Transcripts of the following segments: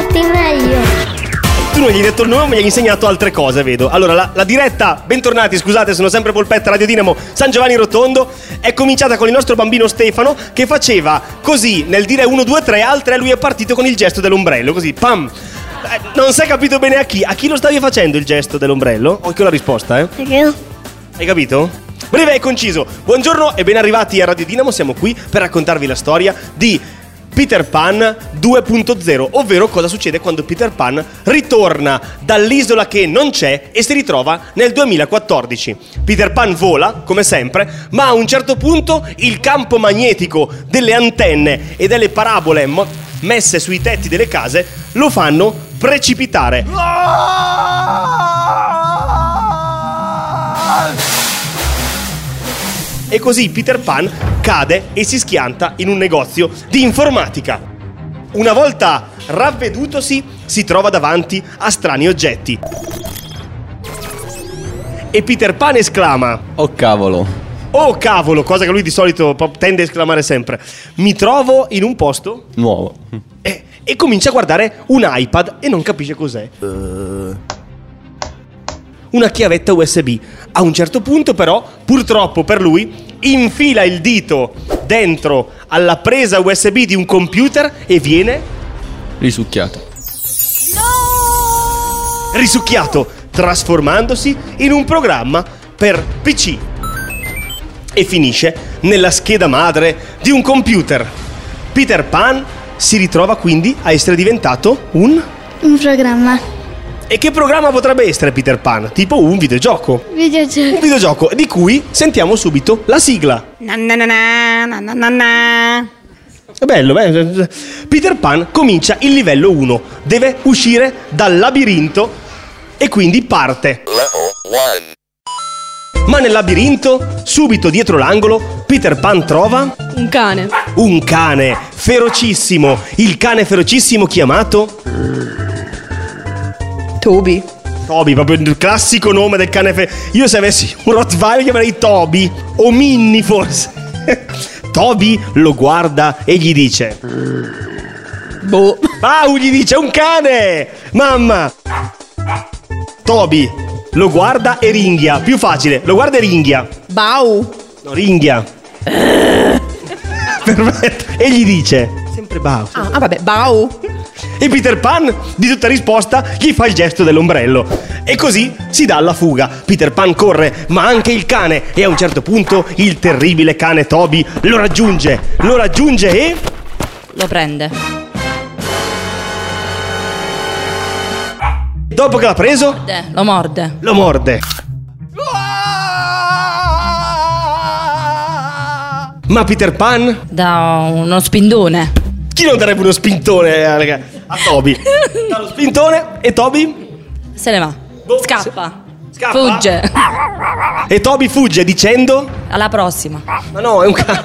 fatti meglio. Tu non gli hai detto il nome, ma gli hai insegnato altre cose, vedo. Allora, la diretta, bentornati, scusate, sono sempre Polpetta, Radio Dinamo, San Giovanni Rotondo, è cominciata con il nostro bambino Stefano, che faceva così, nel dire 1, 2, 3, al 3 lui è partito con il gesto dell'ombrello, così, pam. Non si è capito bene a chi lo stavi facendo il gesto dell'ombrello? Ho la risposta, eh? Perché? Hai capito? Breve e conciso. Buongiorno e ben arrivati a Radio Dinamo, siamo qui per raccontarvi la storia di Peter Pan 2.0, ovvero cosa succede quando Peter Pan ritorna dall'isola che non c'è e si ritrova nel 2014. Peter Pan vola, come sempre, ma a un certo punto il campo magnetico delle antenne e delle parabole messe sui tetti delle case lo fanno precipitare. E così Peter Pan cade e si schianta in un negozio di informatica. Una volta ravvedutosi, si trova davanti a strani oggetti. E Peter Pan esclama: "Oh cavolo!" "Oh cavolo!", cosa che lui di solito tende a esclamare sempre. "Mi trovo in un posto nuovo." E comincia a guardare un iPad e non capisce cos'è. Una chiavetta USB. A un certo punto però, purtroppo per lui, infila il dito dentro alla presa USB di un computer e viene risucchiato. Risucchiato, trasformandosi in un programma per PC. E finisce nella scheda madre di un computer. Peter Pan si ritrova quindi a essere diventato un programma. E che programma potrebbe essere Peter Pan? Tipo un videogioco. Videogioco. Un videogioco di cui sentiamo subito la sigla. È bello, beh. Peter Pan comincia il livello 1. Deve uscire dal labirinto e quindi parte. Ma nel labirinto, subito dietro l'angolo, Peter Pan trova un cane. Un cane ferocissimo. Il cane ferocissimo chiamato Toby, proprio il classico nome del cane Io se avessi un Rottweiler chiamerei Toby o Minnie forse. Toby lo guarda e gli dice: boh. Bau, gli dice: un cane! Mamma! Toby lo guarda e ringhia. Più facile, lo guarda e ringhia. Bau. No, ringhia. Perfetto. E gli dice: sempre Bau. Vabbè, Bau. E Peter Pan, di tutta risposta, gli fa il gesto dell'ombrello. E così si dà alla fuga. Peter Pan corre, ma anche il cane. E a un certo punto il terribile cane Toby lo raggiunge e lo prende. Dopo che l'ha preso, Lo morde. lo morde. Ma Peter Pan Da uno spindone. Chi non darebbe uno spintone a Toby? Dà lo spintone e Toby Se ne va. Scappa. Scappa? Fugge. E Toby fugge dicendo: Alla prossima. ma no, è un cane.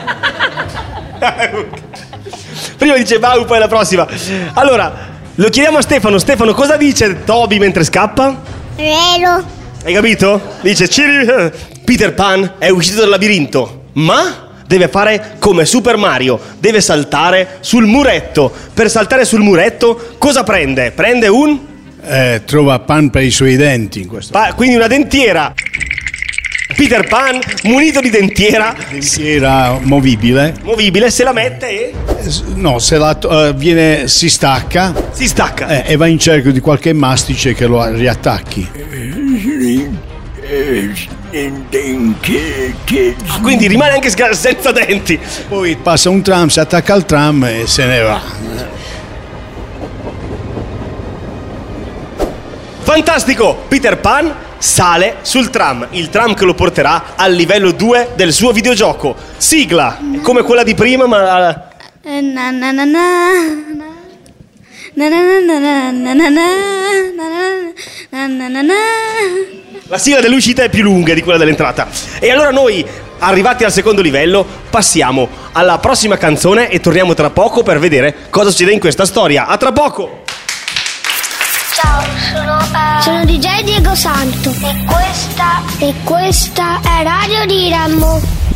Prima dice Bau, poi la prossima. Allora, lo chiediamo a Stefano. Stefano, cosa dice Toby mentre scappa? Vero. Hai capito? Dice: Peter Pan è uscito dal labirinto, ma deve fare come Super Mario, deve saltare sul muretto. Per saltare sul muretto cosa prende? Prende un... trova Pan per i suoi denti in questo. quindi una dentiera. Peter Pan, munito di dentiera Movibile, se la mette e... no, se si stacca si stacca. E va in cerca di qualche mastice che lo riattacchi. Quindi rimane anche senza denti. Poi passa un tram, si attacca al tram e se ne va. Fantastico! Peter Pan sale sul tram, il tram che lo porterà al livello 2 del suo videogioco. Sigla, è come quella di prima, ma... La sigla dell'uscita è più lunga di quella dell'entrata. E allora noi, arrivati al secondo livello, passiamo alla prossima canzone e torniamo tra poco per vedere cosa succede in questa storia. A tra poco! Ciao, sono DJ Diego Santo e questa è Radio Dinamo.